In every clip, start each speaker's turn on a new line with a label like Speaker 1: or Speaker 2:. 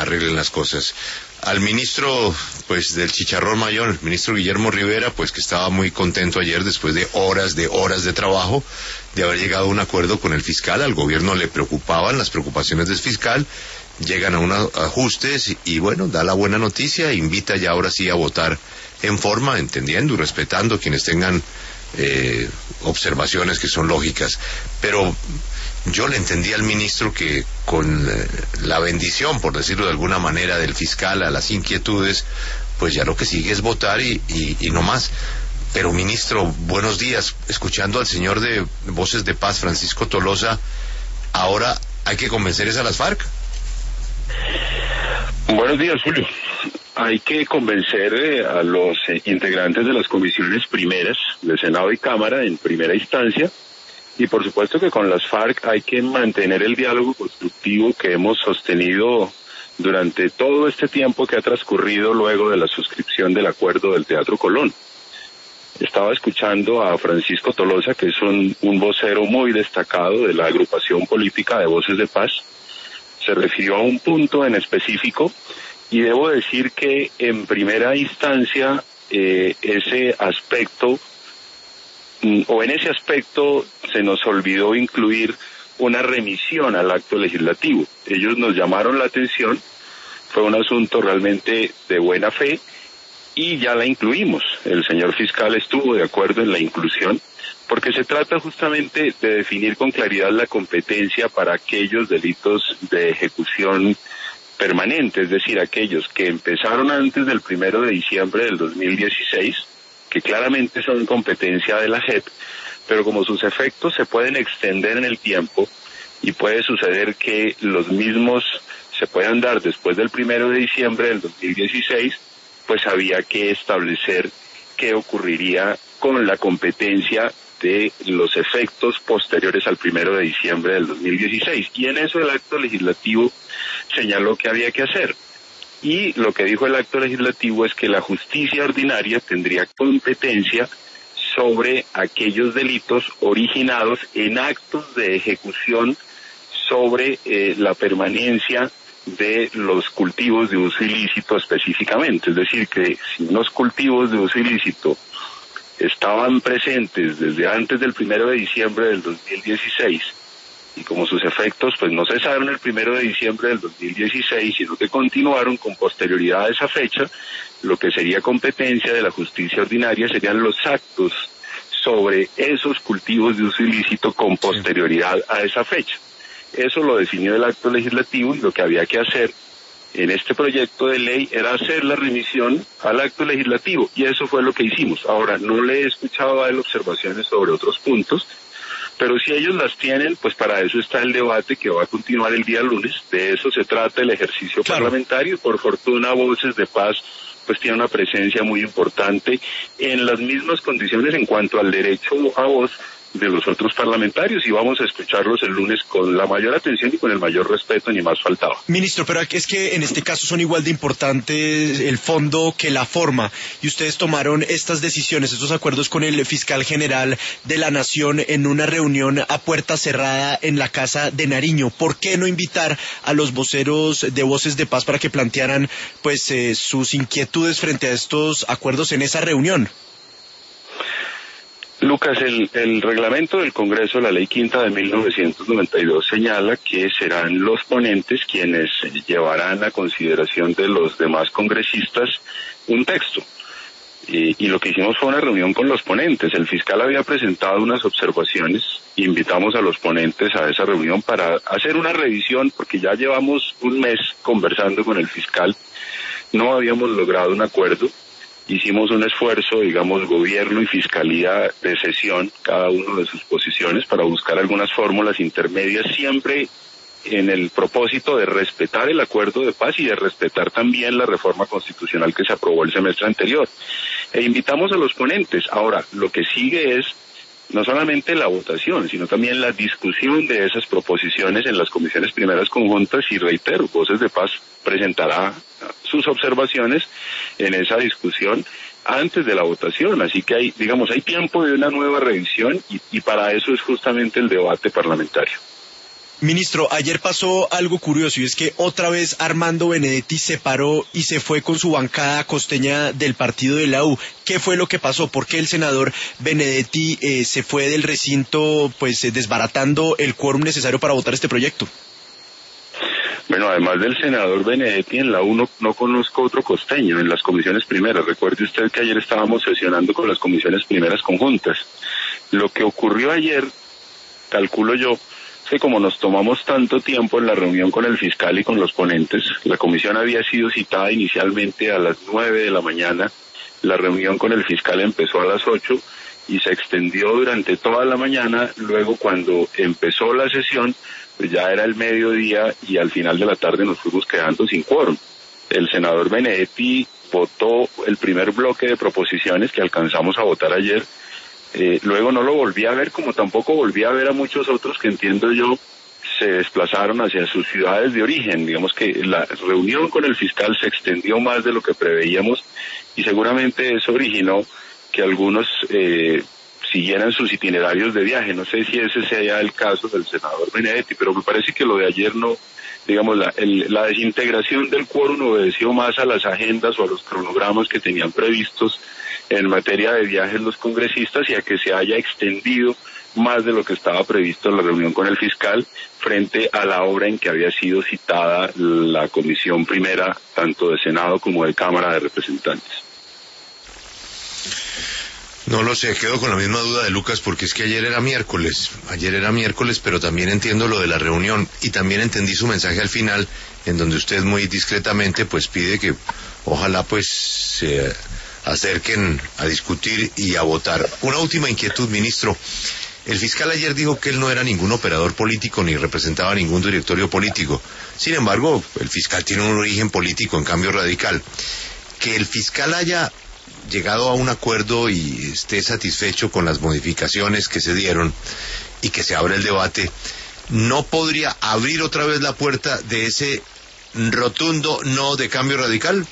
Speaker 1: arreglen las cosas. Al ministro, pues, del chicharrón mayor, el ministro Guillermo Rivera, pues, que estaba muy contento ayer después de horas de trabajo, de haber llegado a un acuerdo con el fiscal. Al gobierno le preocupaban las preocupaciones del fiscal, llegan a unos ajustes y bueno, da la buena noticia, invita ya ahora sí a votar en forma, entendiendo y respetando quienes tengan observaciones que son lógicas. Pero yo le entendí al ministro que con la bendición, por decirlo de alguna manera, del fiscal a las inquietudes, pues ya lo que sigue es votar y no más. Pero ministro, buenos días. Escuchando al señor de Voces de Paz, Francisco Tolosa, ahora hay que convencer a las FARC.
Speaker 2: Buenos días, Julio. Hay que convencer a los integrantes de las comisiones primeras de Senado y Cámara en primera instancia, y por supuesto que con las FARC hay que mantener el diálogo constructivo que hemos sostenido durante todo este tiempo que ha transcurrido luego de la suscripción del acuerdo del Teatro Colón. Estaba escuchando a Francisco Tolosa, que es un vocero muy destacado de la agrupación política de Voces de Paz. Se refirió a un punto en específico y debo decir que en primera instancia ese aspecto, o en ese aspecto se nos olvidó incluir una remisión al acto legislativo. Ellos nos llamaron la atención, fue un asunto realmente de buena fe y ya la incluimos. El señor fiscal estuvo de acuerdo en la inclusión, porque se trata justamente de definir con claridad la competencia para aquellos delitos de ejecución permanente, es decir, aquellos que empezaron antes del 1 de diciembre del 2016, que claramente son competencia de la JEP, pero como sus efectos se pueden extender en el tiempo y puede suceder que los mismos se puedan dar después del 1 de diciembre del 2016, pues había que establecer qué ocurriría con la competencia de los efectos posteriores al 1 de diciembre del 2016. Y en eso el acto legislativo señaló que había que hacer. Y lo que dijo el acto legislativo es que la justicia ordinaria tendría competencia sobre aquellos delitos originados en actos de ejecución sobre la permanencia de los cultivos de uso ilícito específicamente. Es decir, que si unos cultivos de uso ilícito estaban presentes desde antes del 1 de diciembre del 2016 y como sus efectos pues no cesaron el 1 de diciembre del 2016, sino que continuaron con posterioridad a esa fecha, lo que sería competencia de la justicia ordinaria serían los actos sobre esos cultivos de uso ilícito con posterioridad a esa fecha. Eso lo definió el acto legislativo y lo que había que hacer en este proyecto de ley era hacer la remisión al acto legislativo y eso fue lo que hicimos. Ahora, no le he escuchado a él observaciones sobre otros puntos, pero si ellos las tienen, pues para eso está el debate que va a continuar el día lunes. De eso se trata el ejercicio parlamentario y por fortuna Voces de Paz pues tiene una presencia muy importante en las mismas condiciones en cuanto al derecho a voz de los otros parlamentarios y vamos a escucharlos el lunes con la mayor atención y con el mayor respeto, ni más faltaba.
Speaker 3: Ministro, pero es que en este caso son igual de importantes el fondo que la forma y ustedes tomaron estas decisiones, estos acuerdos con el fiscal general de la Nación en una reunión a puerta cerrada en la Casa de Nariño. ¿Por qué no invitar a los voceros de Voces de Paz para que plantearan pues sus inquietudes frente a estos acuerdos en esa reunión?
Speaker 2: Lucas, el reglamento del Congreso, la Ley Quinta de 1992, señala que serán los ponentes quienes llevarán a consideración de los demás congresistas un texto. Y lo que hicimos fue una reunión con los ponentes. El fiscal había presentado unas observaciones, invitamos a los ponentes a esa reunión para hacer una revisión, porque ya llevamos un mes conversando con el fiscal, no habíamos logrado un acuerdo. Hicimos un esfuerzo, digamos, gobierno y fiscalía de sesión, cada uno de sus posiciones, para buscar algunas fórmulas intermedias, siempre en el propósito de respetar el acuerdo de paz y de respetar también la reforma constitucional que se aprobó el semestre anterior. E invitamos a los ponentes. Ahora, lo que sigue es no solamente la votación, sino también la discusión de esas proposiciones en las comisiones primeras conjuntas y reitero, Voces de Paz presentará sus observaciones en esa discusión antes de la votación, así que hay tiempo de una nueva revisión y para eso es justamente el debate parlamentario.
Speaker 3: Ministro, ayer pasó algo curioso y es que otra vez Armando Benedetti se paró y se fue con su bancada costeña del partido de la U. ¿Qué fue lo que pasó? ¿Por qué el senador Benedetti se fue del recinto pues desbaratando el quórum necesario para votar este proyecto?
Speaker 2: Bueno, además del senador Benedetti, en la U no conozco otro costeño en las comisiones primeras. Recuerde usted que ayer estábamos sesionando con las comisiones primeras conjuntas. Lo que ocurrió ayer, calculo yo, que como nos tomamos tanto tiempo en la reunión con el fiscal y con los ponentes, la comisión había sido citada inicialmente a las 9 de la mañana, la reunión con el fiscal empezó a las 8 y se extendió durante toda la mañana. Luego, cuando empezó la sesión, pues ya era el mediodía y al final de la tarde nos fuimos quedando sin quórum. El senador Benedetti votó el primer bloque de proposiciones que alcanzamos a votar ayer. Luego no lo volví a ver, como tampoco volví a ver a muchos otros que, entiendo yo, se desplazaron hacia sus ciudades de origen. Digamos que la reunión con el fiscal se extendió más de lo que preveíamos y seguramente eso originó que algunos siguieran sus itinerarios de viaje. No sé si ese sea el caso del senador Benedetti, pero me parece que lo de ayer no, digamos, la desintegración del quórum obedeció más a las agendas o a los cronogramas que tenían previstos en materia de viajes los congresistas y a que se haya extendido más de lo que estaba previsto en la reunión con el fiscal frente a la hora en que había sido citada la comisión primera, tanto de Senado como de Cámara de Representantes.
Speaker 1: No lo sé, quedo con la misma duda de Lucas porque es que ayer era miércoles, pero también entiendo lo de la reunión y también entendí su mensaje al final en donde usted muy discretamente pues pide que ojalá pues se acerquen a discutir y a votar. Una última inquietud, ministro. El fiscal ayer dijo que él no era ningún operador político ni representaba ningún directorio político. Sin embargo, el fiscal tiene un origen político en Cambio Radical. Que el fiscal haya llegado a un acuerdo y esté satisfecho con las modificaciones que se dieron y que se abra el debate, ¿no podría abrir otra vez la puerta de ese rotundo no de Cambio Radical?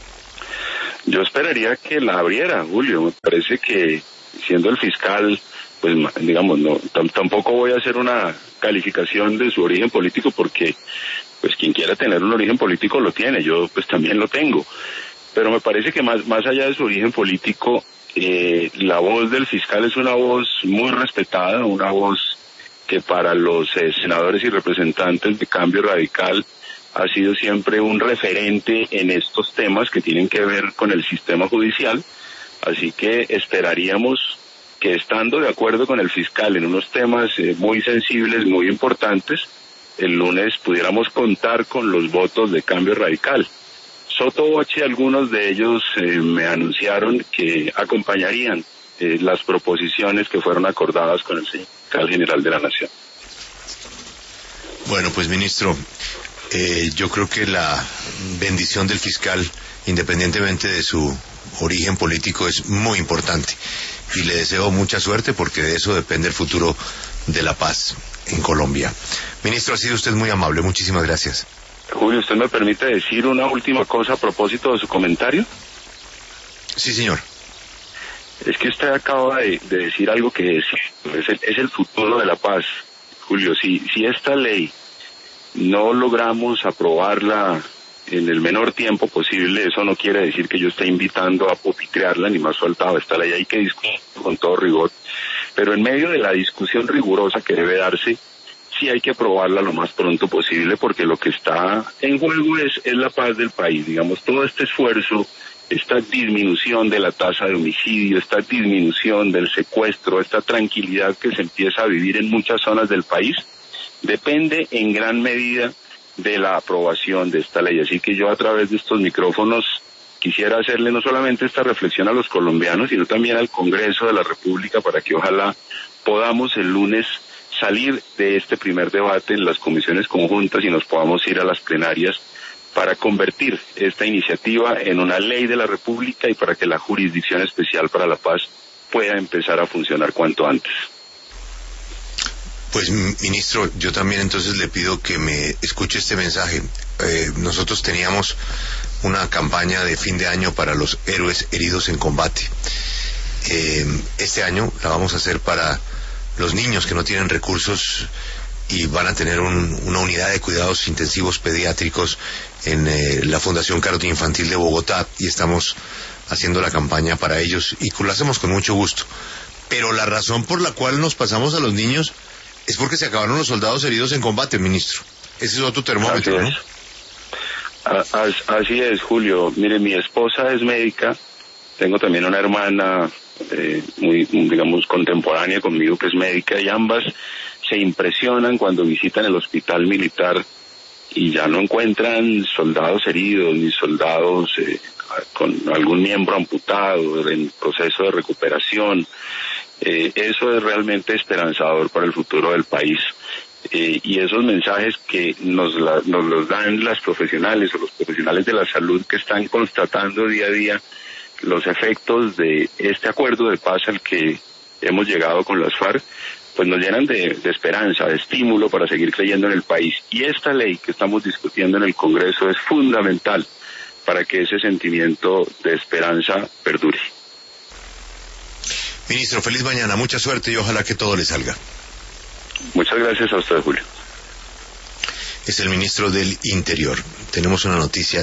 Speaker 2: Yo esperaría que la abriera, Julio. Me parece que siendo el fiscal, pues digamos, no, tampoco voy a hacer una calificación de su origen político porque pues quien quiera tener un origen político lo tiene, yo pues también lo tengo. Pero me parece que más allá de su origen político, la voz del fiscal es una voz muy respetada, una voz que para los senadores y representantes de Cambio Radical ha sido siempre un referente en estos temas que tienen que ver con el sistema judicial. Así que esperaríamos que, estando de acuerdo con el fiscal en unos temas muy sensibles, muy importantes, el lunes pudiéramos contar con los votos de Cambio Radical. Soto voce, algunos de ellos me anunciaron que acompañarían las proposiciones que fueron acordadas con el fiscal general de la Nación.
Speaker 1: Bueno, pues ministro, yo creo que la bendición del fiscal, independientemente de su origen político, es muy importante y le deseo mucha suerte porque de eso depende el futuro de la paz en Colombia. Ministro, ha sido usted muy amable, muchísimas gracias.
Speaker 2: Julio, ¿usted me permite decir una última cosa a propósito de su comentario?
Speaker 1: Sí, señor.
Speaker 2: Es que usted acaba de decir algo que es el futuro de la paz. Julio, si esta ley no logramos aprobarla en el menor tiempo posible, eso no quiere decir que yo esté invitando a pupitrearla, ni más faltaba. Esta ley hay que discutir con todo rigor, pero en medio de la discusión rigurosa que debe darse, sí hay que aprobarla lo más pronto posible, porque lo que está en juego es la paz del país. Digamos, todo este esfuerzo, esta disminución de la tasa de homicidio, esta disminución del secuestro, esta tranquilidad que se empieza a vivir en muchas zonas del país, depende en gran medida de la aprobación de esta ley. Así que yo, a través de estos micrófonos, quisiera hacerle no solamente esta reflexión a los colombianos, sino también al Congreso de la República, para que ojalá podamos el lunes salir de este primer debate en las comisiones conjuntas y nos podamos ir a las plenarias para convertir esta iniciativa en una ley de la República y para que la Jurisdicción Especial para la Paz pueda empezar a funcionar cuanto antes.
Speaker 1: Pues, ministro, yo también entonces le pido que me escuche este mensaje. Nosotros teníamos una campaña de fin de año para los héroes heridos en combate. Este año la vamos a hacer para los niños que no tienen recursos y van a tener una unidad de cuidados intensivos pediátricos en la Fundación Cardioinfantil de Bogotá, y estamos haciendo la campaña para ellos y lo hacemos con mucho gusto. Pero la razón por la cual nos pasamos a los niños es porque se acabaron los soldados heridos en combate, ministro. Ese es otro termómetro, ¿no?
Speaker 2: Así es, Julio. Mire, mi esposa es médica, tengo también una hermana muy, digamos, contemporánea conmigo que es médica, y ambas se impresionan cuando visitan el hospital militar y ya no encuentran soldados heridos ni soldados con algún miembro amputado en proceso de recuperación. Eso es realmente esperanzador para el futuro del país. Y esos mensajes que nos los dan las profesionales o los profesionales de la salud que están constatando día a día los efectos de este acuerdo de paz al que hemos llegado con las FARC, pues nos llenan de esperanza, de estímulo para seguir creyendo en el país. Y esta ley que estamos discutiendo en el Congreso es fundamental para que ese sentimiento de esperanza perdure.
Speaker 1: Ministro, feliz mañana, mucha suerte y ojalá que todo le salga.
Speaker 2: Muchas gracias a usted, Julio.
Speaker 1: Es el ministro del Interior. Tenemos una noticia